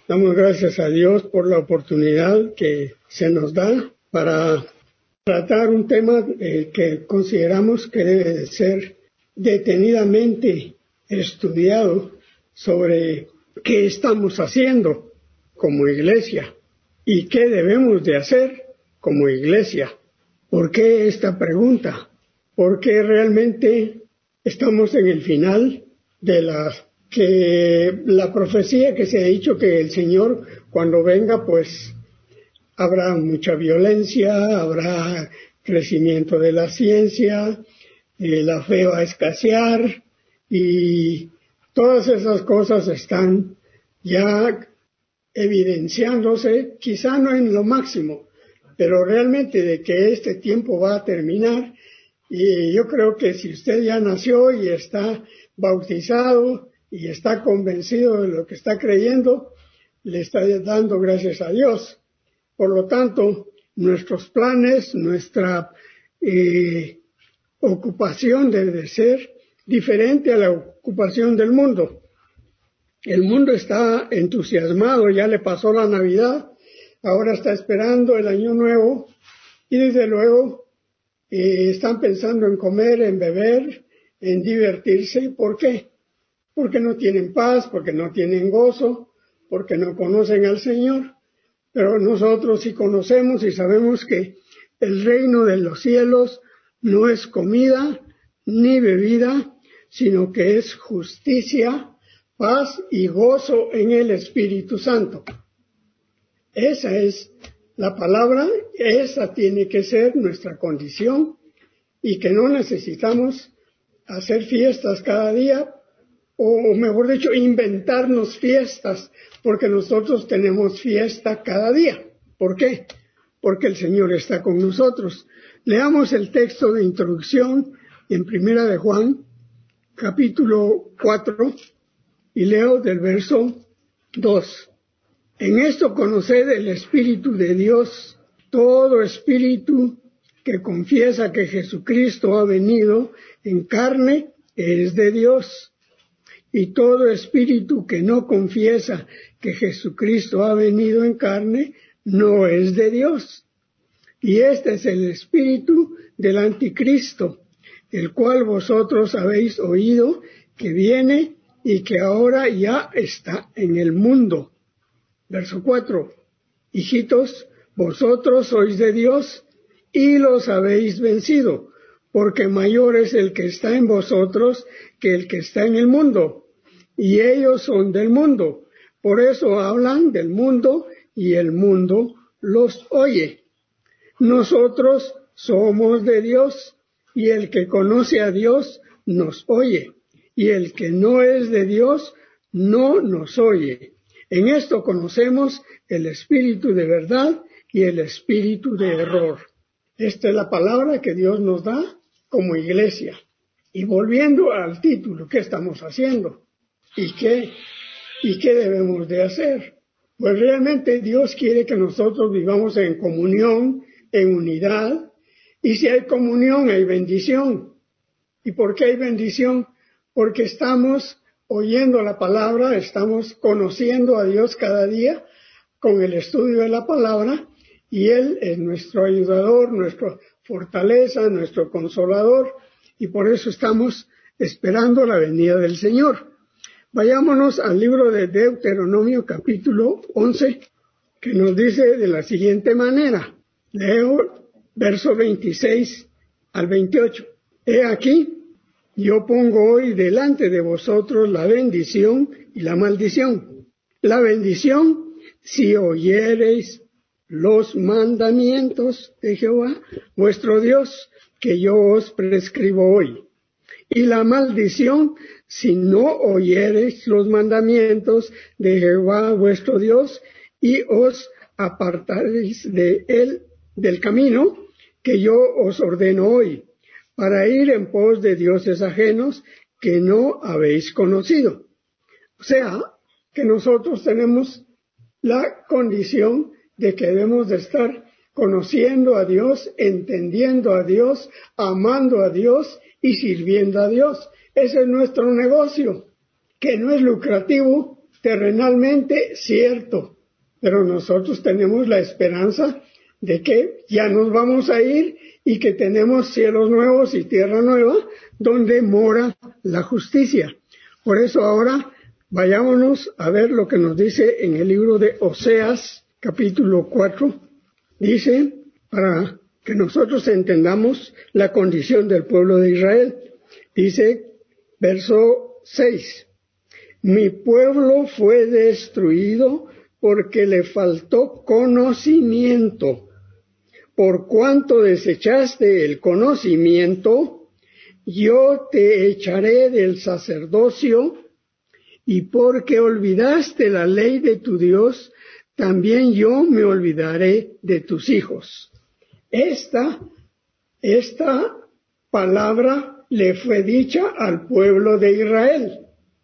Damos gracias a Dios por la oportunidad que se nos da para tratar un tema que consideramos que debe de ser detenidamente estudiado sobre qué estamos haciendo como iglesia y qué debemos de hacer como iglesia. ¿Por qué esta pregunta? Porque realmente estamos en el final de la profecía que se ha dicho que el Señor cuando venga pues habrá mucha violencia, habrá crecimiento de la ciencia, la fe va a escasear y todas esas cosas están ya evidenciándose, quizá no en lo máximo, pero realmente de que este tiempo va a terminar. Y yo creo que si usted ya nació y está bautizado y está convencido de lo que está creyendo, le está dando gracias a Dios. Por lo tanto, nuestros planes, nuestra ocupación debe ser diferente a la ocupación del mundo. El mundo está entusiasmado, ya le pasó la Navidad, ahora está esperando el Año Nuevo y desde luego están pensando en comer, en beber, en divertirse. ¿Por qué? Porque no tienen paz, porque no tienen gozo, porque no conocen al Señor. Pero nosotros sí conocemos y sabemos que el reino de los cielos no es comida ni bebida, sino que es justicia, paz y gozo en el Espíritu Santo. Esa es la palabra, esa tiene que ser nuestra condición y que no necesitamos hacer fiestas cada día o mejor dicho, inventarnos fiestas porque nosotros tenemos fiesta cada día. ¿Por qué? Porque el Señor está con nosotros. Leamos el texto de introducción en Primera de Juan, capítulo 4, y leo del verso 2. En esto conoced el Espíritu de Dios, todo espíritu que confiesa que Jesucristo ha venido en carne es de Dios. Y todo espíritu que no confiesa que Jesucristo ha venido en carne no es de Dios. Y este es el espíritu del anticristo, el cual vosotros habéis oído que viene y que ahora ya está en el mundo. Verso 4. Hijitos, vosotros sois de Dios y los habéis vencido, porque mayor es el que está en vosotros que el que está en el mundo. Y ellos son del mundo, por eso hablan del mundo y el mundo los oye. Nosotros somos de Dios y el que conoce a Dios nos oye, y el que no es de Dios no nos oye. En esto conocemos el espíritu de verdad y el espíritu de error. Esta es la palabra que Dios nos da como iglesia. Y volviendo al título, ¿qué estamos haciendo? ¿Y qué debemos de hacer? Pues realmente Dios quiere que nosotros vivamos en comunión, en unidad, y si hay comunión hay bendición. ¿Y por qué hay bendición? Porque estamos oyendo la palabra, estamos conociendo a Dios cada día con el estudio de la palabra, y Él es nuestro ayudador, nuestra fortaleza, nuestro consolador, y por eso estamos esperando la venida del Señor. Vayámonos al libro de Deuteronomio capítulo 11, que nos dice de la siguiente manera. Leo verso 26 al 28. He aquí, yo pongo hoy delante de vosotros la bendición y la maldición. La bendición, si oyereis los mandamientos de Jehová, vuestro Dios, que yo os prescribo hoy. Y la maldición, si no oyereis los mandamientos de Jehová vuestro Dios, y os apartareis de él, del camino que yo os ordeno hoy, para ir en pos de dioses ajenos que no habéis conocido. O sea, que nosotros tenemos la condición de que debemos de estar conociendo a Dios, entendiendo a Dios, amando a Dios y sirviendo a Dios. Ese es nuestro negocio, que no es lucrativo, terrenalmente cierto, pero nosotros tenemos la esperanza de que ya nos vamos a ir y que tenemos cielos nuevos y tierra nueva donde mora la justicia. Por eso ahora vayámonos a ver lo que nos dice en el libro de Oseas, capítulo 4. Dice, para que nosotros entendamos la condición del pueblo de Israel. Dice, verso 6. Mi pueblo fue destruido porque le faltó conocimiento. Por cuanto desechaste el conocimiento, yo te echaré del sacerdocio, y porque olvidaste la ley de tu Dios, también yo me olvidaré de tus hijos. Esta palabra le fue dicha al pueblo de Israel.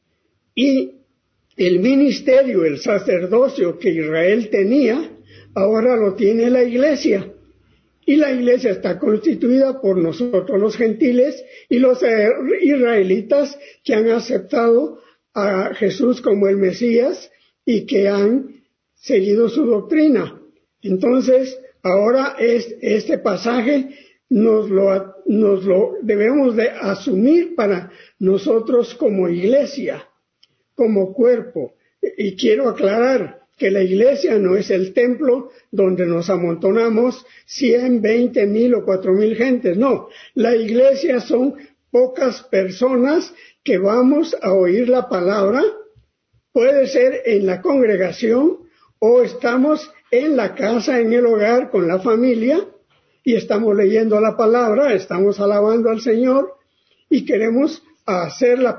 Y el ministerio, el sacerdocio que Israel tenía, ahora lo tiene la iglesia. Y la iglesia está constituida por nosotros los gentiles y los israelitas que han aceptado a Jesús como el Mesías y que han seguido su doctrina. Entonces, ahora este pasaje nos lo debemos de asumir para nosotros como iglesia, como cuerpo. Y quiero aclarar que la iglesia no es el templo donde nos amontonamos 100, 20 mil o 4,000 gentes. No, la iglesia son pocas personas que vamos a oír la palabra. Puede ser en la congregación o estamos en la casa, en el hogar, con la familia y estamos leyendo la palabra, estamos alabando al Señor y queremos hacer la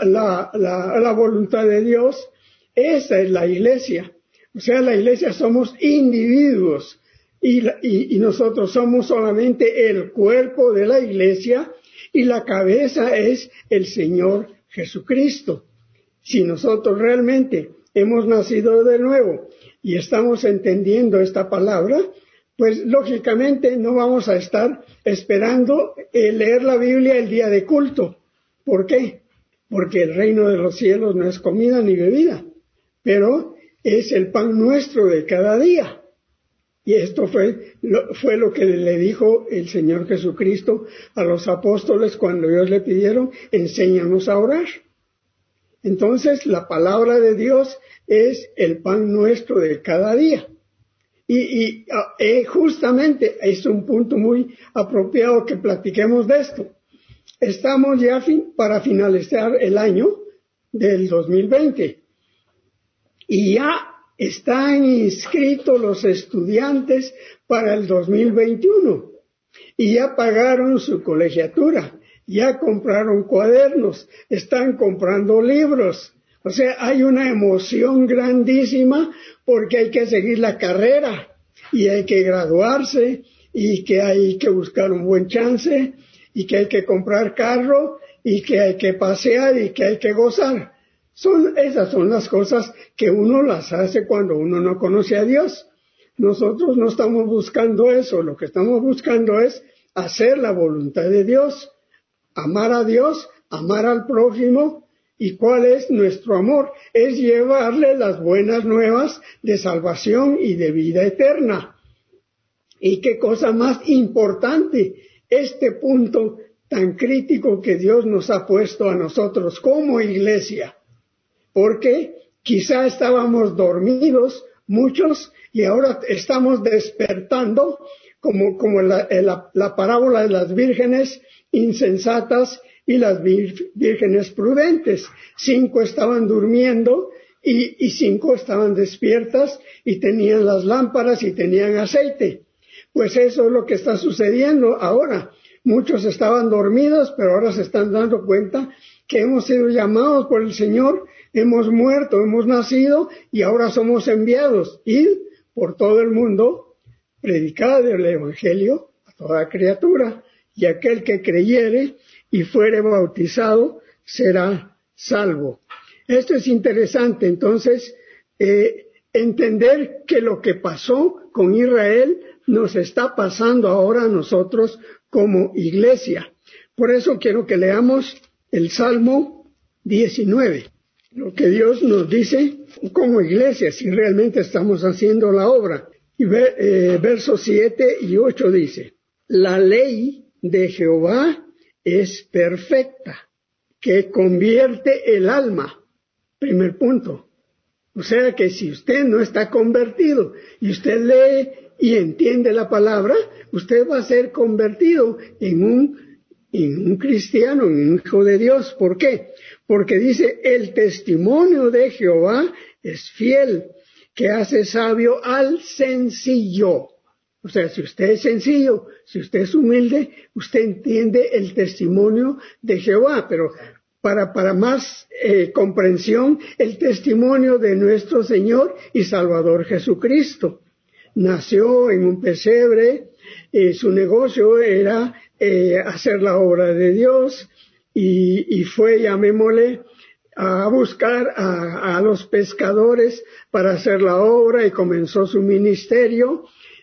voluntad de Dios. Esa es la iglesia. O sea, la iglesia somos individuos y nosotros somos solamente el cuerpo de la iglesia y la cabeza es el Señor Jesucristo. Si nosotros realmente hemos nacido de nuevo y estamos entendiendo esta palabra, pues lógicamente no vamos a estar esperando leer la Biblia el día de culto. ¿Por qué? Porque el reino de los cielos no es comida ni bebida, pero es el pan nuestro de cada día. Y esto fue lo que le dijo el Señor Jesucristo a los apóstoles cuando ellos le pidieron, enséñanos a orar. Entonces, la palabra de Dios es el pan nuestro de cada día. Y justamente es un punto muy apropiado que platiquemos de esto. Estamos ya para finalizar el año del 2020. Y ya están inscritos los estudiantes para el 2021 y ya pagaron su colegiatura, ya compraron cuadernos, están comprando libros. O sea, hay una emoción grandísima porque hay que seguir la carrera y hay que graduarse y que hay que buscar un buen chance y que hay que comprar carro y que hay que pasear y que hay que gozar. Esas son las cosas que uno las hace cuando uno no conoce a Dios. Nosotros no estamos buscando eso, lo que estamos buscando es hacer la voluntad de Dios, amar a Dios, amar al prójimo. ¿Y cuál es nuestro amor? Es llevarle las buenas nuevas de salvación y de vida eterna. ¿Y qué cosa más importante? Este punto tan crítico que Dios nos ha puesto a nosotros como iglesia. Porque quizá estábamos dormidos muchos y ahora estamos despertando como la parábola de las vírgenes insensatas y las vírgenes prudentes. 5 estaban durmiendo y 5 estaban despiertas y tenían las lámparas y tenían aceite. Pues eso es lo que está sucediendo ahora. Muchos estaban dormidos, pero ahora se están dando cuenta que hemos sido llamados por el Señor, hemos muerto, hemos nacido y ahora somos enviados. Id por todo el mundo, predicad el Evangelio a toda criatura, y aquel que creyere y fuere bautizado será salvo. Esto es interesante, entonces, entender que lo que pasó con Israel nos está pasando ahora a nosotros como iglesia. Por eso quiero que leamos el Salmo 19. lo que Dios nos dice como iglesia, si realmente estamos haciendo la obra. Y versos 7 y 8 dice, la ley de Jehová es perfecta, que convierte el alma. Primer punto. O sea que si usted no está convertido y usted lee y entiende la palabra, usted va a ser convertido en un cristiano, en un hijo de Dios. ¿Por qué? Porque dice, el testimonio de Jehová es fiel, que hace sabio al sencillo. O sea, si usted es sencillo, si usted es humilde, usted entiende el testimonio de Jehová. Pero para más comprensión, el testimonio de nuestro Señor y Salvador Jesucristo. Nació en un pesebre, su negocio era hacer la obra de Dios y fue, llamémosle, a buscar a los pescadores para hacer la obra y comenzó su ministerio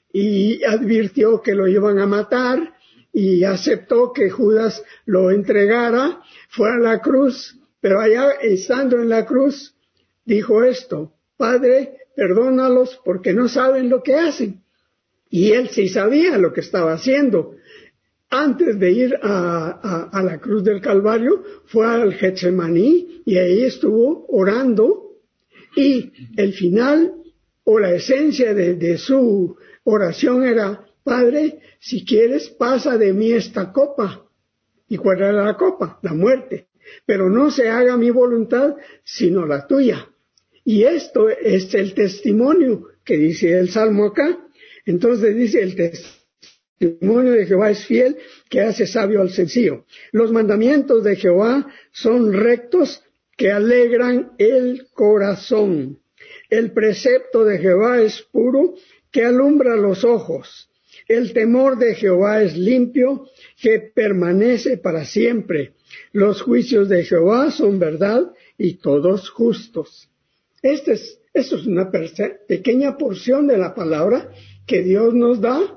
y advirtió que lo iban a matar y aceptó que Judas lo entregara, fue a la cruz, pero allá estando en la cruz dijo esto, Padre, perdónalos porque no saben lo que hacen. Y él sí sabía lo que estaba haciendo. Antes de ir a la cruz del Calvario, fue al Getsemaní y ahí estuvo orando. Y el final o la esencia de su oración era, Padre, si quieres, pasa de mí esta copa. ¿Y cuál era la copa? La muerte. Pero no se haga mi voluntad, sino la tuya. Y esto es el testimonio que dice el Salmo acá. Entonces dice el testimonio de Jehová es fiel, que hace sabio al sencillo. Los mandamientos de Jehová son rectos, que alegran el corazón. El precepto de Jehová es puro, que alumbra los ojos. El temor de Jehová es limpio, que permanece para siempre. Los juicios de Jehová son verdad y todos justos. Esto es una pequeña porción de la palabra que Dios nos da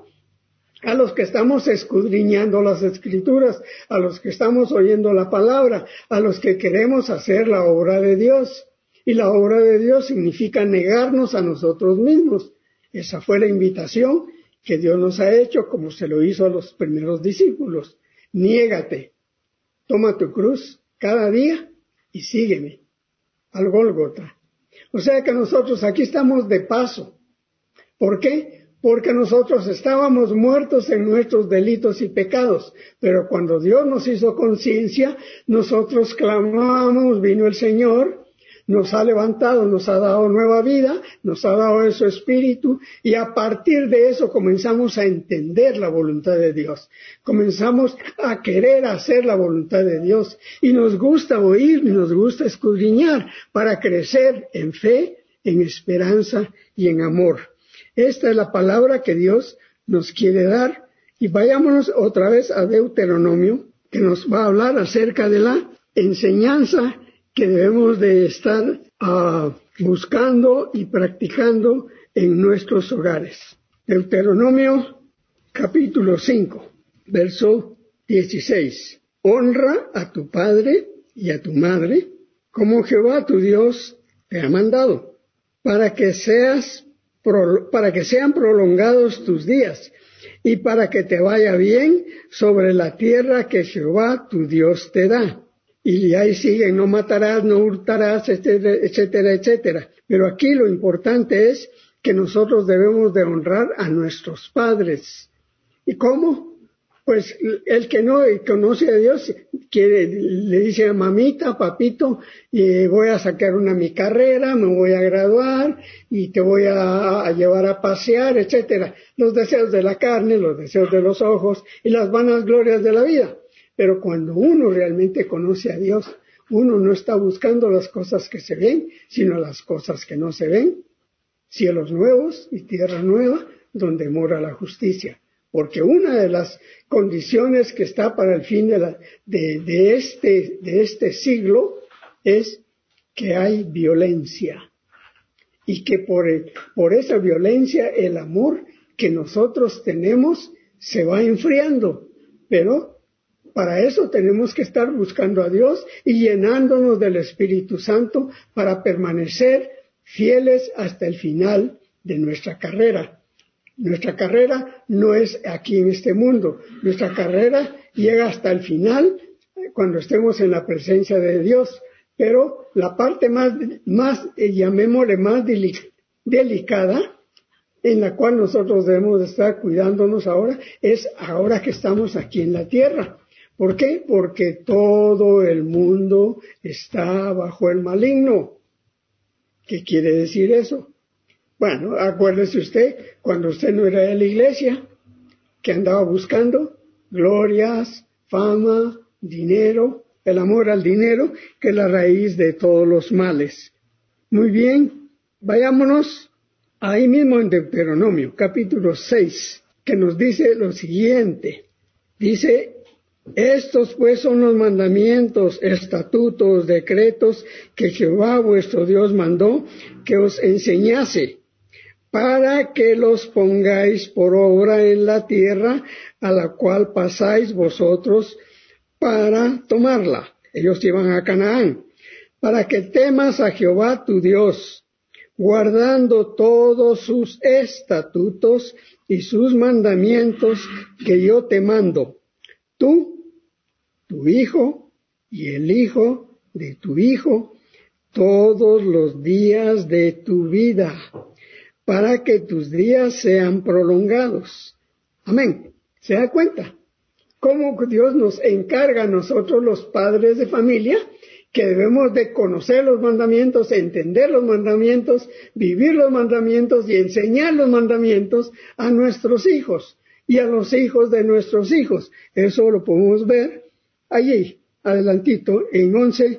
a los que estamos escudriñando las Escrituras, a los que estamos oyendo la palabra, a los que queremos hacer la obra de Dios. Y la obra de Dios significa negarnos a nosotros mismos. Esa fue la invitación que Dios nos ha hecho, como se lo hizo a los primeros discípulos. Niégate, toma tu cruz cada día y sígueme al Gólgota. O sea que nosotros aquí estamos de paso. ¿Por qué? Porque nosotros estábamos muertos en nuestros delitos y pecados, pero cuando Dios nos hizo conciencia, nosotros clamamos, vino el Señor, nos ha levantado, nos ha dado nueva vida, nos ha dado de su espíritu, y a partir de eso comenzamos a entender la voluntad de Dios, comenzamos a querer hacer la voluntad de Dios, y nos gusta oír, y nos gusta escudriñar, para crecer en fe, en esperanza y en amor. Esta es la palabra que Dios nos quiere dar. Y vayámonos otra vez a Deuteronomio, que nos va a hablar acerca de la enseñanza que debemos de estar buscando y practicando en nuestros hogares. Deuteronomio capítulo 5, verso 16. Honra a tu padre y a tu madre, como Jehová tu Dios te ha mandado, para que sean prolongados tus días y para que te vaya bien sobre la tierra que Jehová tu Dios te da. Y ahí siguen, no matarás, no hurtarás, etcétera, etcétera, etcétera. Pero aquí lo importante es que nosotros debemos de honrar a nuestros padres. ¿Y cómo? Pues el que no conoce a Dios le dice a mamita, papito, voy a sacar mi carrera, me voy a graduar y te voy a llevar a pasear, etcétera. Los deseos de la carne, los deseos de los ojos y las vanas glorias de la vida. Pero cuando uno realmente conoce a Dios, uno no está buscando las cosas que se ven, sino las cosas que no se ven. Cielos nuevos y tierra nueva, donde mora la justicia. Porque una de las condiciones que está para el fin de este siglo es que hay violencia. Y que por esa violencia el amor que nosotros tenemos se va enfriando. Pero para eso tenemos que estar buscando a Dios y llenándonos del Espíritu Santo para permanecer fieles hasta el final de nuestra carrera. Nuestra carrera no es aquí en este mundo. Nuestra carrera llega hasta el final cuando estemos en la presencia de Dios. Pero la parte llamémosle más delicada, en la cual nosotros debemos estar cuidándonos ahora, es ahora que estamos aquí en la tierra. ¿Por qué? Porque todo el mundo está bajo el maligno. ¿Qué quiere decir eso? Bueno, acuérdese usted, cuando usted no era de la iglesia, que andaba buscando glorias, fama, dinero, el amor al dinero, que es la raíz de todos los males. Muy bien, vayámonos ahí mismo en Deuteronomio, capítulo 6, que nos dice lo siguiente. Dice, estos pues son los mandamientos, estatutos, decretos que Jehová vuestro Dios mandó que os enseñase, para que los pongáis por obra en la tierra a la cual pasáis vosotros para tomarla. Ellos iban a Canaán. Para que temas a Jehová tu Dios, guardando todos sus estatutos y sus mandamientos que yo te mando, tú, tu hijo y el hijo de tu hijo, todos los días de tu vida, para que tus días sean prolongados. Amén. ¿Se da cuenta? Cómo Dios nos encarga a nosotros los padres de familia, que debemos de conocer los mandamientos, entender los mandamientos, vivir los mandamientos y enseñar los mandamientos a nuestros hijos y a los hijos de nuestros hijos. Eso lo podemos ver allí, adelantito, en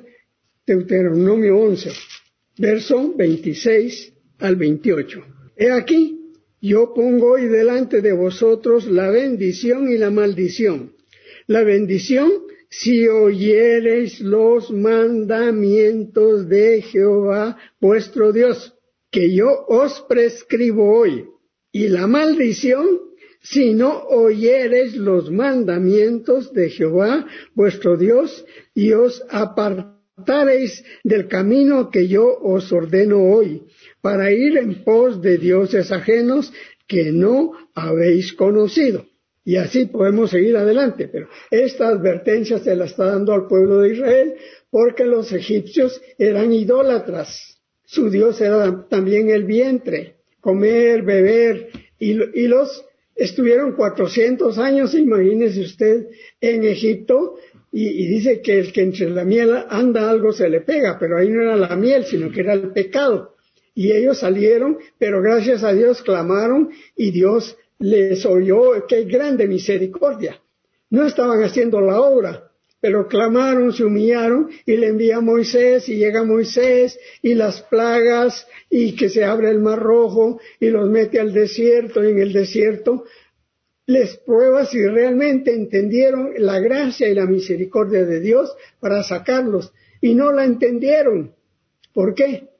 Deuteronomio 11, verso 26 al 28. He aquí, yo pongo hoy delante de vosotros la bendición y la maldición. La bendición, si oyereis los mandamientos de Jehová vuestro Dios, que yo os prescribo hoy. Y la maldición, si no oyereis los mandamientos de Jehová vuestro Dios, y os apartareis del camino que yo os ordeno hoy, para ir en pos de dioses ajenos que no habéis conocido. Y así podemos seguir adelante, pero esta advertencia se la está dando al pueblo de Israel porque los egipcios eran idólatras. Su Dios era también el vientre, comer, beber, y los estuvieron 400 años, imagínese usted, en Egipto, y dice que el que entre la miel anda algo se le pega, pero ahí no era la miel, sino que era el pecado. Y ellos salieron, pero gracias a Dios clamaron y Dios les oyó. ¡Qué grande misericordia! No estaban haciendo la obra, pero clamaron, se humillaron y le envía a Moisés y llega Moisés y las plagas y que se abre el mar rojo y los mete al desierto, y en el desierto les prueba si realmente entendieron la gracia y la misericordia de Dios para sacarlos, y no la entendieron. ¿Por qué?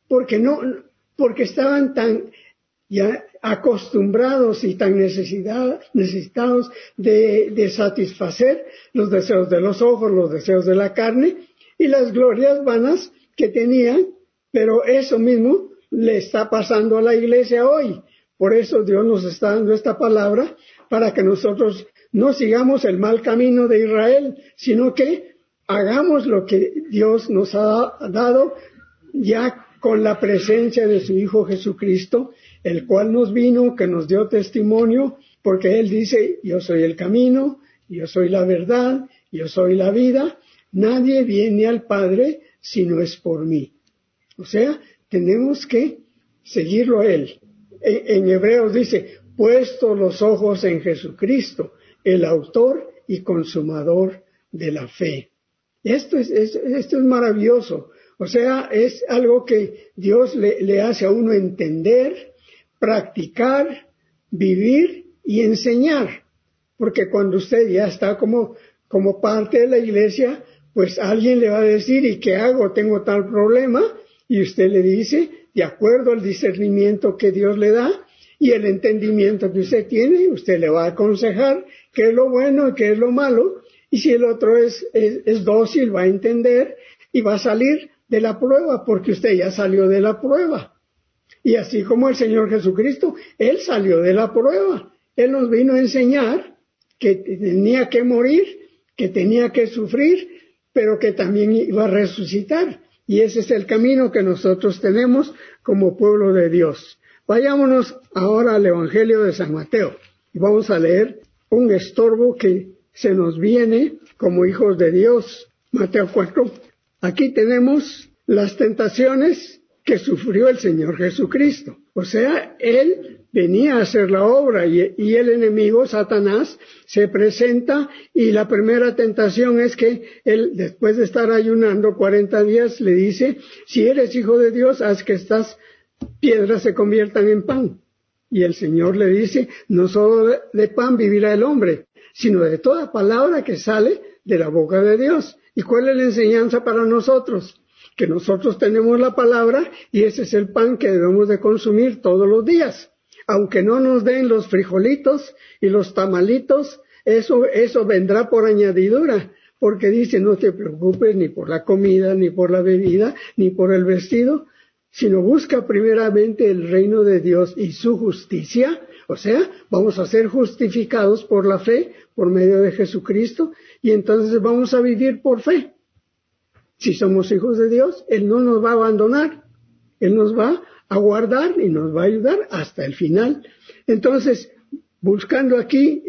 Porque estaban tan ya acostumbrados y tan necesitados de satisfacer los deseos de los ojos, los deseos de la carne y las glorias vanas que tenían, pero eso mismo le está pasando a la iglesia hoy. Por eso Dios nos está dando esta palabra para que nosotros no sigamos el mal camino de Israel, sino que hagamos lo que Dios nos ha dado ya con la presencia de su Hijo Jesucristo, el cual nos vino, que nos dio testimonio, porque Él dice, yo soy el camino, yo soy la verdad, yo soy la vida, nadie viene al Padre si no es por mí. O sea, tenemos que seguirlo a Él. En Hebreos dice, puesto los ojos en Jesucristo, el autor y consumador de la fe. Esto es maravilloso. O sea, es algo que Dios le hace a uno entender, practicar, vivir y enseñar. Porque cuando usted ya está como parte de la iglesia, pues alguien le va a decir, ¿y qué hago? Tengo tal problema. Y usted le dice, de acuerdo al discernimiento que Dios le da y el entendimiento que usted tiene, usted le va a aconsejar qué es lo bueno y qué es lo malo. Y si el otro es dócil, va a entender y va a salir de la prueba, porque usted ya salió de la prueba. Y así como el Señor Jesucristo, Él salió de la prueba. Él nos vino a enseñar que tenía que morir, que tenía que sufrir, pero que también iba a resucitar. Y ese es el camino que nosotros tenemos como pueblo de Dios. Vayámonos ahora al Evangelio de San Mateo. Y vamos a leer un estorbo que se nos viene como hijos de Dios. Mateo 4. Aquí tenemos las tentaciones que sufrió el Señor Jesucristo. O sea, Él venía a hacer la obra y el enemigo, Satanás, se presenta y la primera tentación es que Él, después de estar ayunando 40 días, le dice, si eres hijo de Dios, haz que estas piedras se conviertan en pan. Y el Señor le dice, no solo de pan vivirá el hombre, sino de toda palabra que sale de la boca de Dios. ¿Y cuál es la enseñanza para nosotros? Que nosotros tenemos la palabra y ese es el pan que debemos de consumir todos los días. Aunque no nos den los frijolitos y los tamalitos, eso vendrá por añadidura, porque dice, no te preocupes ni por la comida, ni por la bebida, ni por el vestido, sino busca primeramente el reino de Dios y su justicia. O sea, vamos a ser justificados por la fe, por medio de Jesucristo, y entonces vamos a vivir por fe. Si somos hijos de Dios, Él no nos va a abandonar, Él nos va a guardar y nos va a ayudar hasta el final. Entonces, buscando aquí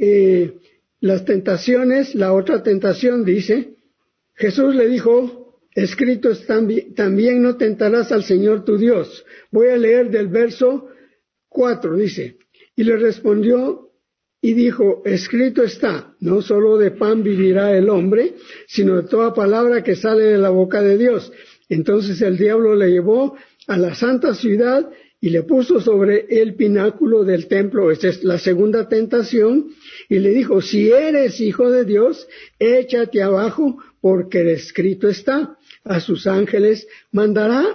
las tentaciones, la otra tentación dice, Jesús le dijo, escrito está, también no tentarás al Señor tu Dios. Voy a leer del verso 4, dice, y le respondió y dijo, escrito está, no solo de pan vivirá el hombre, sino de toda palabra que sale de la boca de Dios. Entonces el diablo le llevó a la santa ciudad y le puso sobre el pináculo del templo. Esta es la segunda tentación. Y le dijo, si eres hijo de Dios, échate abajo, porque escrito está, a sus ángeles mandará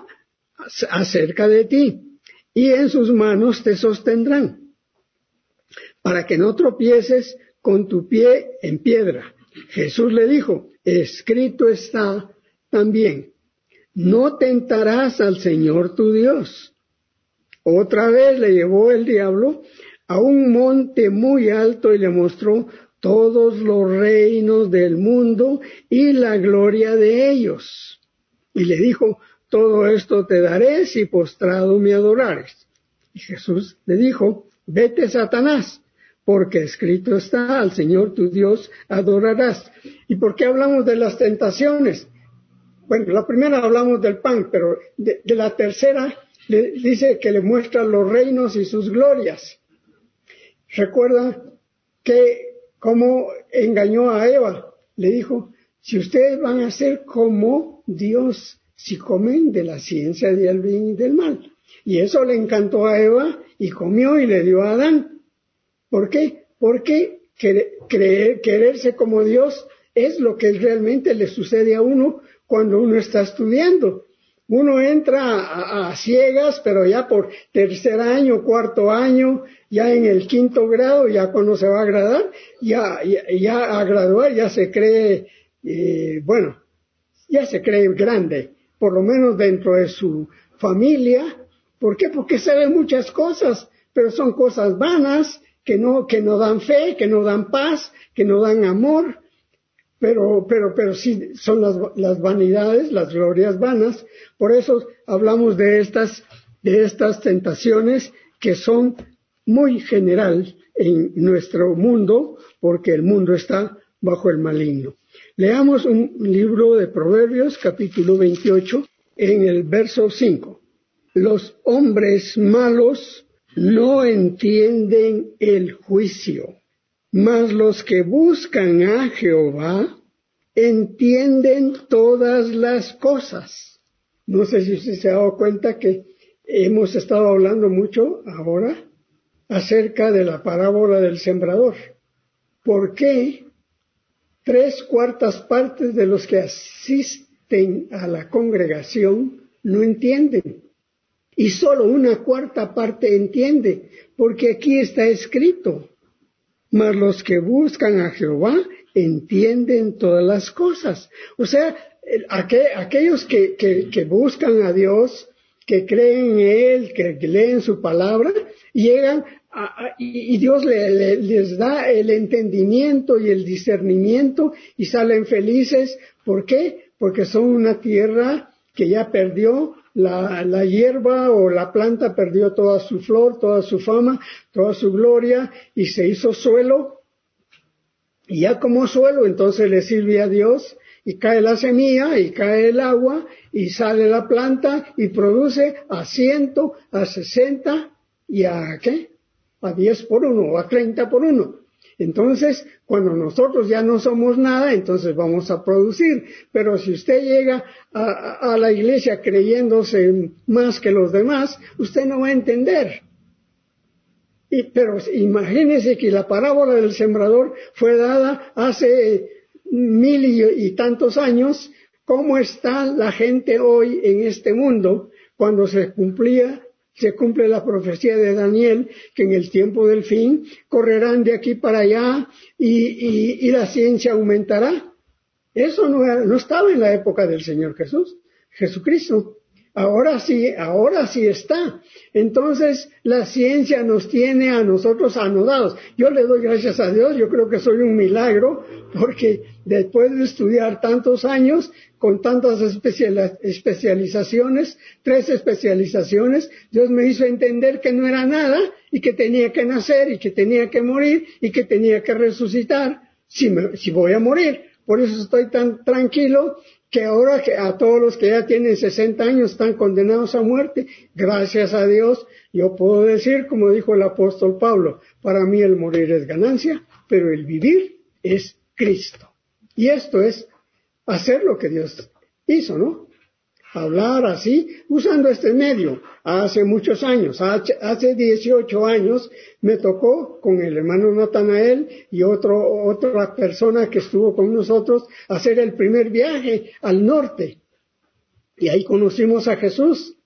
acerca de ti, y en sus manos te sostendrán, para que no tropieces con tu pie en piedra. Jesús le dijo, escrito está también, no tentarás al Señor tu Dios. Otra vez le llevó el diablo a un monte muy alto y le mostró todos los reinos del mundo y la gloria de ellos. Y le dijo, todo esto te daré si postrado me adorares. Y Jesús le dijo, vete, Satanás, porque escrito está, al Señor tu Dios adorarás. ¿Y por qué hablamos de las tentaciones? Bueno, la primera hablamos del pan, pero de la tercera le dice que le muestra los reinos y sus glorias. Recuerda que cómo engañó a Eva. Le dijo, si ustedes van a ser como Dios, si comen de la ciencia del bien y del mal. Y eso le encantó a Eva y comió y le dio a Adán. ¿Por qué? Porque quererse como Dios es lo que realmente le sucede a uno cuando uno está estudiando. Uno entra a ciegas, pero ya por tercer año, cuarto año, ya en el quinto grado, ya cuando se va a graduar, ya a graduar, ya se cree, ya se cree grande, por lo menos dentro de su familia. ¿Por qué? Porque sabe muchas cosas, pero son cosas vanas, que no dan fe, que no dan paz, que no dan amor. Pero sí son las vanidades, las glorias vanas. Por eso hablamos de estas tentaciones que son muy general en nuestro mundo, porque el mundo está bajo el maligno. Leamos un libro de Proverbios, capítulo 28, en el verso 5. Los hombres malos no entienden el juicio, mas los que buscan a Jehová entienden todas las cosas. No sé si usted se ha dado cuenta que hemos estado hablando mucho ahora acerca de la parábola del sembrador. ¿Por qué 3/4 partes de los que asisten a la congregación no entienden? Y solo 1/4 parte entiende, porque aquí está escrito, mas los que buscan a Jehová entienden todas las cosas. O sea, aquellos que buscan a Dios, que creen en Él, que leen su palabra, llegan y Dios les da el entendimiento y el discernimiento y salen felices. ¿Por qué? Porque son una tierra que ya perdió la hierba o la planta, perdió toda su flor, toda su fama, toda su gloria y se hizo suelo. Y ya como suelo, entonces le sirve a Dios y cae la semilla y cae el agua y sale la planta y produce a 100, a 60 y a ¿qué? A 10 por 1 o a 30 por 1. Entonces, cuando nosotros ya no somos nada, entonces vamos a producir. Pero si usted llega a la iglesia creyéndose más que los demás, usted no va a entender. Pero imagínese que la parábola del sembrador fue dada hace 1000 y tantos años. ¿Cómo está la gente hoy en este mundo cuando se cumple la profecía de Daniel, que en el tiempo del fin correrán de aquí para allá y la ciencia aumentará? Eso no estaba en la época del Señor Jesucristo. Ahora sí está. Entonces la ciencia nos tiene a nosotros anodados. Yo le doy gracias a Dios, yo creo que soy un milagro, porque después de estudiar tantos años, con tantas especializaciones, 3 especializaciones, Dios me hizo entender que no era nada y que tenía que nacer y que tenía que morir y que tenía que resucitar si voy a morir. Por eso estoy tan tranquilo que ahora que a todos los que ya tienen 60 años están condenados a muerte, gracias a Dios, yo puedo decir, como dijo el apóstol Pablo, para mí el morir es ganancia, pero el vivir es Cristo. Y esto es hacer lo que Dios hizo, ¿no? Hablar así, usando este medio. Hace muchos años, hace 18 años, me tocó con el hermano Natanael y otra persona que estuvo con nosotros hacer el primer viaje al norte. Y ahí conocimos a Jesús,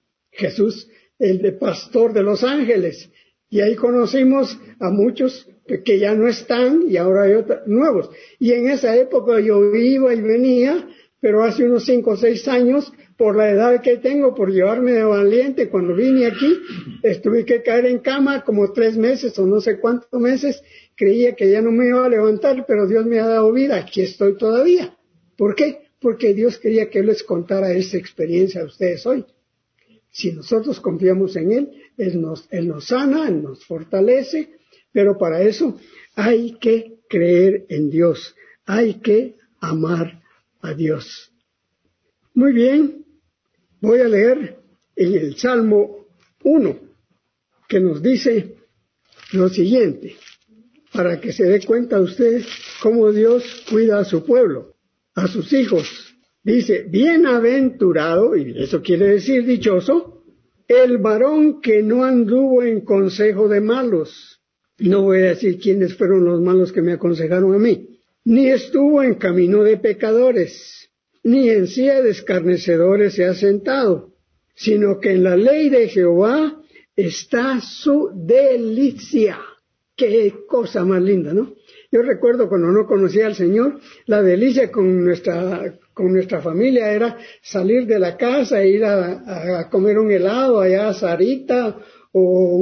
el de pastor de los ángeles. Y ahí conocimos a muchos que ya no están y ahora hay otros nuevos. Y en esa época yo iba y venía, pero hace unos 5 o 6 años, por la edad que tengo, por llevarme de valiente, cuando vine aquí, tuve que caer en cama como 3 meses o no sé cuántos meses. Creía que ya no me iba a levantar, pero Dios me ha dado vida. Aquí estoy todavía. ¿Por qué? Porque Dios quería que les contara esa experiencia a ustedes hoy. Si nosotros confiamos en Él, Él nos sana, Él nos fortalece, pero para eso hay que creer en Dios, hay que amar a Dios. Muy bien, voy a leer en el Salmo 1, que nos dice lo siguiente, para que se dé cuenta usted cómo Dios cuida a su pueblo, a sus hijos. Dice, bienaventurado, y eso quiere decir dichoso, el varón que no anduvo en consejo de malos. No voy a decir quiénes fueron los malos que me aconsejaron a mí. Ni estuvo en camino de pecadores, ni en silla de escarnecedores se ha sentado, sino que en la ley de Jehová está su delicia. Qué cosa más linda, ¿no? Yo recuerdo cuando no conocía al Señor, la delicia con nuestra familia era salir de la casa e ir a comer un helado allá a Sarita o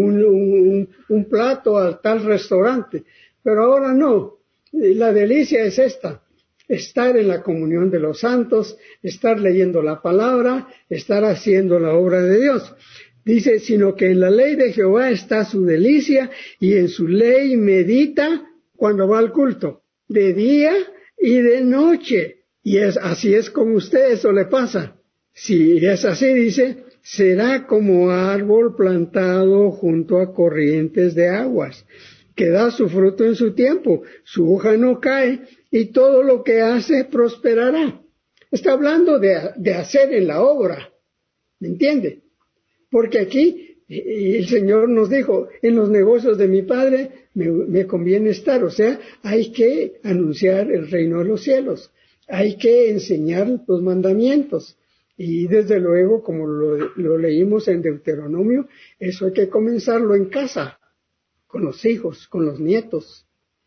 un plato al tal restaurante. Pero ahora no. La delicia es esta: estar en la comunión de los santos, estar leyendo la palabra, estar haciendo la obra de Dios. Dice, sino que en la ley de Jehová está su delicia y en su ley medita cuando va al culto, de día y de noche. Y así es con usted, eso le pasa. Si es así, dice, será como árbol plantado junto a corrientes de aguas, que da su fruto en su tiempo, su hoja no cae y todo lo que hace prosperará. Está hablando de hacer en la obra, ¿me entiende? Porque aquí el Señor nos dijo, en los negocios de mi Padre me conviene estar. O sea, hay que anunciar el reino de los cielos, hay que enseñar los mandamientos. Y desde luego, como lo leímos en Deuteronomio, eso hay que comenzarlo en casa, con los hijos, con los nietos.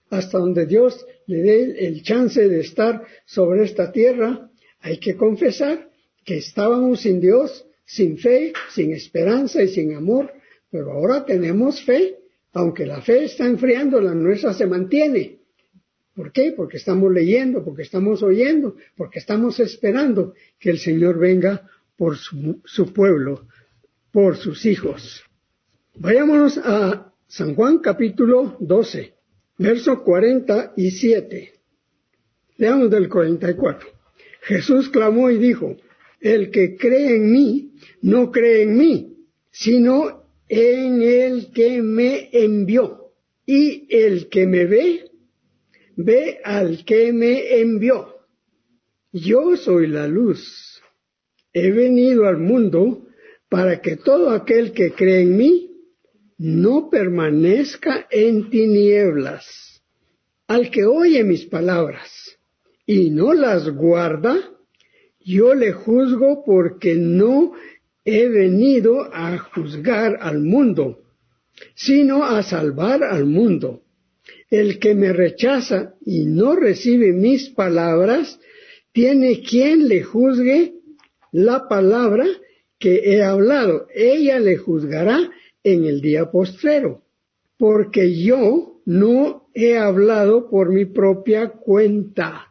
hasta donde Dios le dé el chance de estar sobre esta tierra. Hay que confesar que estábamos sin Dios, sin fe, sin esperanza y sin amor, pero ahora tenemos fe, aunque la fe está enfriando, la nuestra se mantiene. ¿Por qué? Porque estamos leyendo, porque estamos oyendo, porque estamos esperando que el Señor venga por su pueblo, por sus hijos. Vayámonos a San Juan capítulo 12, verso 47. Leamos del 44. Jesús clamó y dijo: el que cree en mí, no cree en mí, sino en el que me envió. Y el que me ve, ve al que me envió. Yo soy la luz. He venido al mundo para que todo aquel que cree en mí no permanezca en tinieblas. Al que oye mis palabras y no las guarda, yo le juzgo, porque no he venido a juzgar al mundo, sino a salvar al mundo. El que me rechaza y no recibe mis palabras, tiene quien le juzgue la palabra que he hablado. Ella le juzgará en el día postrero, porque yo no he hablado por mi propia cuenta.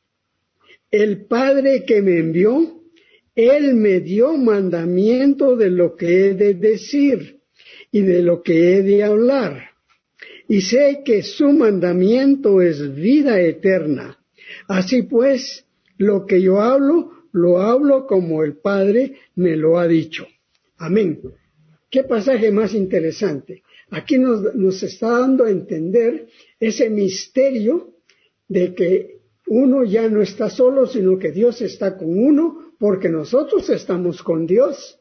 El Padre que me envió, Él me dio mandamiento de lo que he de decir y de lo que he de hablar. Y sé que su mandamiento es vida eterna. Así pues, lo que yo hablo, lo hablo como el Padre me lo ha dicho. Amén. ¿Qué pasaje más interesante? Aquí nos está dando a entender ese misterio de que uno ya no está solo, sino que Dios está con uno, porque nosotros estamos con Dios.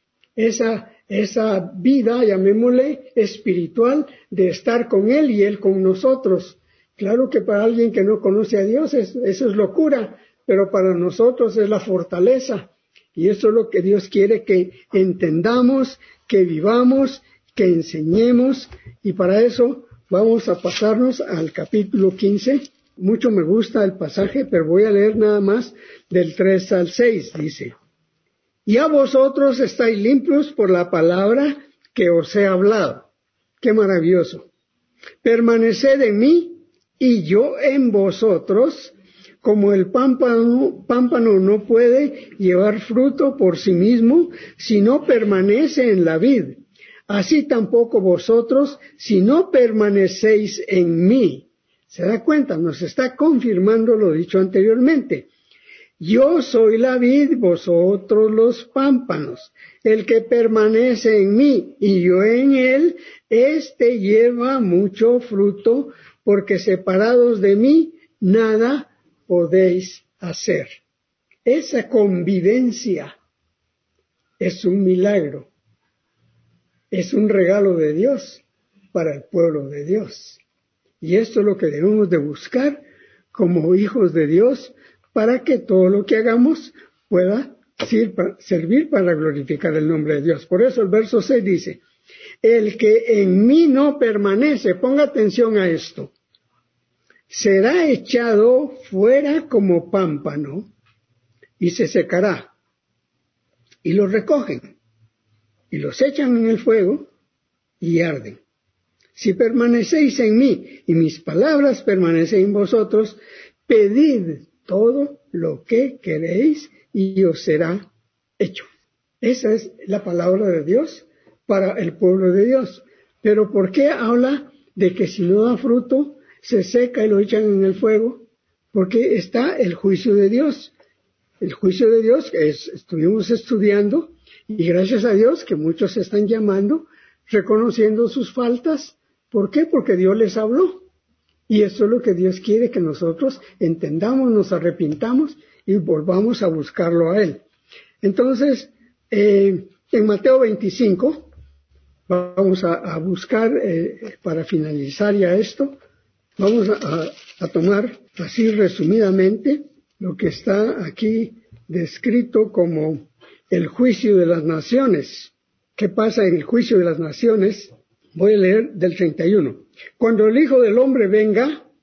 Esa vida, llamémosle, espiritual, de estar con Él y Él con nosotros. Claro que para alguien que no conoce a Dios eso es locura, pero para nosotros es la fortaleza. Y eso es lo que Dios quiere que entendamos, que vivamos, que enseñemos. Y para eso vamos a pasarnos al capítulo 15. Mucho me gusta el pasaje, pero voy a leer nada más del 3 al 6, dice: y a vosotros estáis limpios por la palabra que os he hablado. ¡Qué maravilloso! Permaneced en mí y yo en vosotros. Como el pámpano no puede llevar fruto por sí mismo si no permanece en la vid, así tampoco vosotros si no permanecéis en mí. ¿Se da cuenta? Nos está confirmando lo dicho anteriormente. Yo soy la vid, vosotros los pámpanos. El que permanece en mí y yo en él, éste lleva mucho fruto, porque separados de mí nada podéis hacer. Esa convivencia es un milagro, es un regalo de Dios para el pueblo de Dios. Y esto es lo que debemos de buscar como hijos de Dios, para que todo lo que hagamos pueda servir para glorificar el nombre de Dios. Por eso el verso 6 dice: el que en mí no permanece, ponga atención a esto, será echado fuera como pámpano y se secará. Y los recogen y los echan en el fuego y arden. Si permanecéis en mí y mis palabras permanecen en vosotros, pedid todo lo que queréis y os será hecho. Esa es la palabra de Dios para el pueblo de Dios. Pero ¿por qué habla de que si no da fruto, se seca y lo echan en el fuego? Porque está el juicio de Dios. El juicio de Dios que estuvimos estudiando, y gracias a Dios que muchos se están llamando, reconociendo sus faltas. ¿Por qué? Porque Dios les habló. Y eso es lo que Dios quiere, que nosotros entendamos, nos arrepintamos y volvamos a buscarlo a Él. Entonces, en Mateo 25, vamos a buscar, para finalizar ya esto, vamos a tomar así resumidamente lo que está aquí descrito como el juicio de las naciones. ¿Qué pasa en el juicio de las naciones? Voy a leer del 31. Cuando el Hijo del Hombre venga,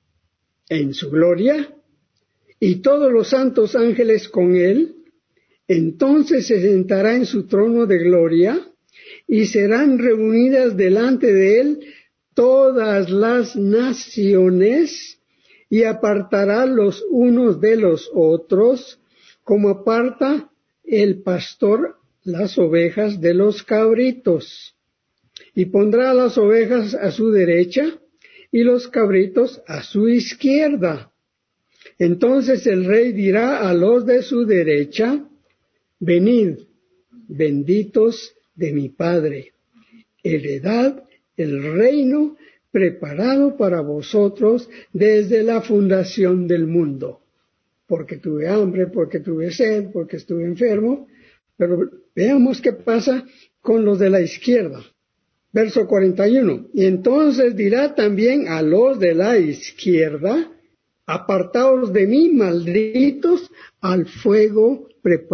en su gloria, y todos los santos ángeles con él. Entonces se sentará en su trono de gloria, y serán reunidas delante de él todas las naciones, y apartará los unos de los otros, como aparta el pastor las ovejas de los cabritos. Y pondrá a las ovejas a su derecha, y los cabritos a su izquierda. Entonces el rey dirá a los de su derecha: venid, benditos de mi Padre, heredad el reino preparado para vosotros desde la fundación del mundo. Porque tuve hambre, porque tuve sed, porque estuve enfermo. Pero veamos qué pasa con los de la izquierda. Verso 41. Y entonces dirá también a los de la izquierda: apartaos de mí, malditos, al fuego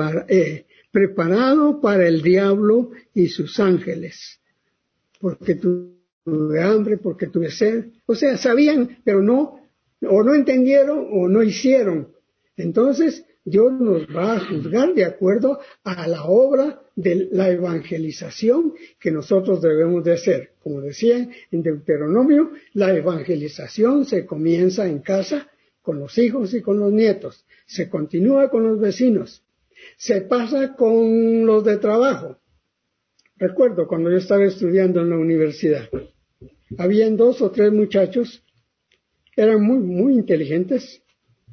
preparado para el diablo y sus ángeles. Porque tuve hambre, porque tuve sed. O sea, sabían, pero no, o no entendieron, o no hicieron. Entonces, Dios nos va a juzgar de acuerdo a la obra de la evangelización que nosotros debemos de hacer. Como decía en Deuteronomio, la evangelización se comienza en casa, con los hijos y con los nietos. Se continúa con los vecinos. Se pasa con los de trabajo. Recuerdo cuando yo estaba estudiando en la universidad, habían 2 o 3 muchachos, eran muy inteligentes,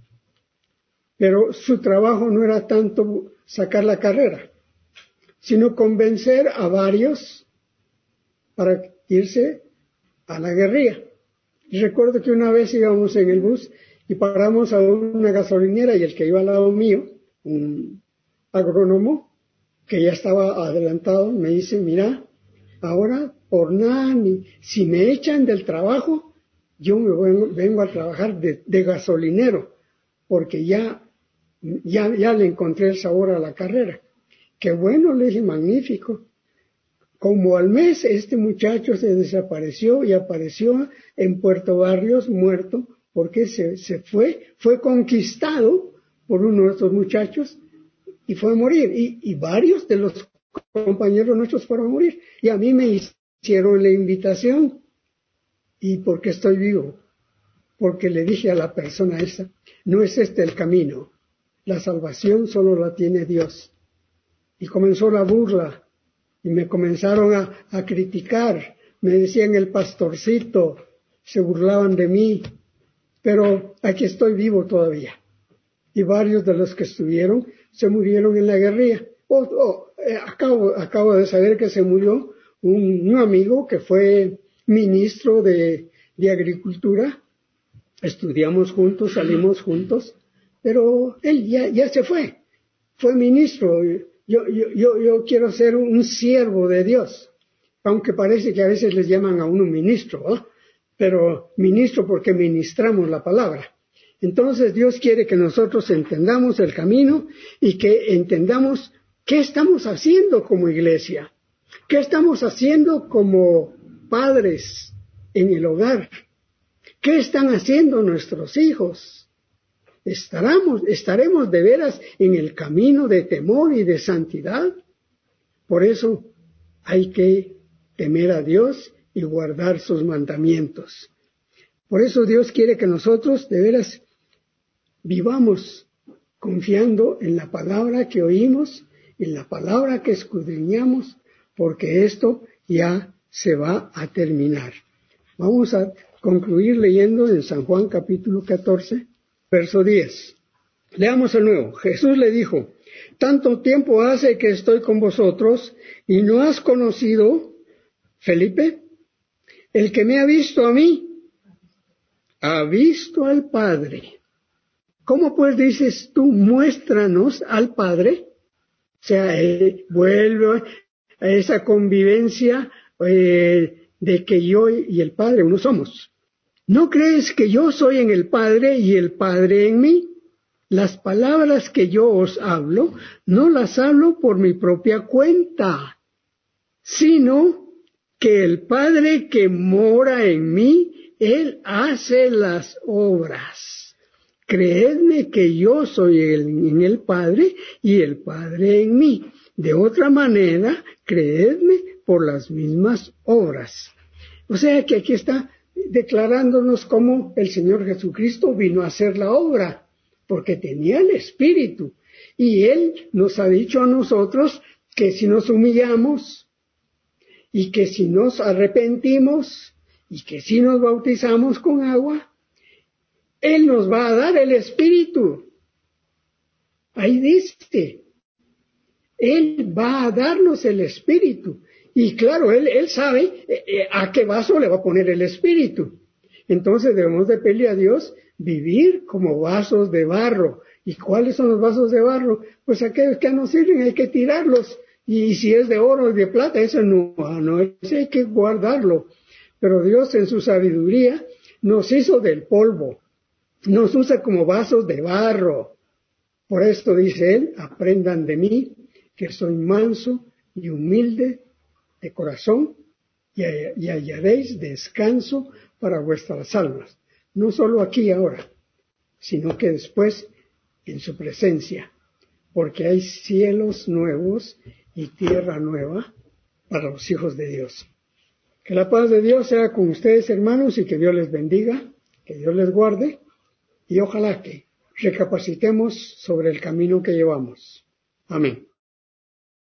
pero su trabajo no era tanto sacar la carrera, sino convencer a varios para irse a la guerrilla. Y recuerdo que una vez íbamos en el bus y paramos a una gasolinera, y el que iba al lado mío, un agrónomo, que ya estaba adelantado, me dice: mira, ahora por nada, si me echan del trabajo, yo vengo a trabajar de gasolinero, porque ya le encontré el sabor a la carrera. Qué bueno, le dije, magnífico. Como al mes, este muchacho se desapareció y apareció en Puerto Barrios muerto, porque se fue conquistado por uno de estos muchachos y fue a morir. Y varios de los compañeros nuestros fueron a morir. Y a mí me hicieron la invitación. ¿Y por qué estoy vivo? Porque le dije a la persona esa: no es este el camino. La salvación solo la tiene Dios. Y comenzó la burla. Y me comenzaron a criticar. Me decían el pastorcito. Se burlaban de mí. Pero aquí estoy vivo todavía. Y varios de los que estuvieron se murieron en la guerrilla. Acabo de saber que se murió un amigo que fue ministro de Agricultura. Estudiamos juntos, salimos juntos, pero él ya se fue. Fue ministro. Yo quiero ser un siervo de Dios, aunque parece que a veces les llaman a uno ministro, ¿no? Pero ministro porque ministramos la palabra. Entonces Dios quiere que nosotros entendamos el camino y que entendamos qué estamos haciendo como iglesia, qué estamos haciendo como padres en el hogar, qué están haciendo nuestros hijos. ¿Estaremos de veras en el camino de temor y de santidad? Por eso hay que temer a Dios y guardar sus mandamientos. Por eso Dios quiere que nosotros de veras vivamos confiando en la palabra que oímos, en la palabra que escudriñamos, porque esto ya se va a terminar. Vamos a concluir leyendo en San Juan capítulo 14, verso 10. Leamos de nuevo. Jesús le dijo: tanto tiempo hace que estoy con vosotros y no has conocido, Felipe, el que me ha visto a mí, ha visto al Padre. ¿Cómo pues dices tú, muéstranos al Padre? O sea, vuelve a esa convivencia de que yo y el Padre uno somos. ¿No crees que yo soy en el Padre y el Padre en mí? Las palabras que yo os hablo, no las hablo por mi propia cuenta, sino que el Padre que mora en mí Él hace las obras. Creedme que yo soy en el Padre y el Padre en mí. De otra manera, creedme por las mismas obras. O sea que aquí está declarándonos cómo el Señor Jesucristo vino a hacer la obra, porque tenía el Espíritu. Y Él nos ha dicho a nosotros que si nos humillamos y que si nos arrepentimos y que si nos bautizamos con agua, Él nos va a dar el Espíritu. Ahí dice, Él va a darnos el Espíritu. Y claro, Él sabe a qué vaso le va a poner el Espíritu. Entonces debemos de pedirle a Dios vivir como vasos de barro. ¿Y cuáles son los vasos de barro? Pues aquellos que no sirven, hay que tirarlos. Y si es de oro o de plata, eso no, ese hay que guardarlo. Pero Dios en su sabiduría nos hizo del polvo. Nos usa como vasos de barro. Por esto dice Él, aprendan de mí, que soy manso y humilde de corazón, y hallaréis descanso para vuestras almas. No solo aquí ahora, sino que después en su presencia, porque hay cielos nuevos y tierra nueva para los hijos de Dios. Que la paz de Dios sea con ustedes, hermanos, y que Dios les bendiga, que Dios les guarde, y ojalá que recapacitemos sobre el camino que llevamos. Amén.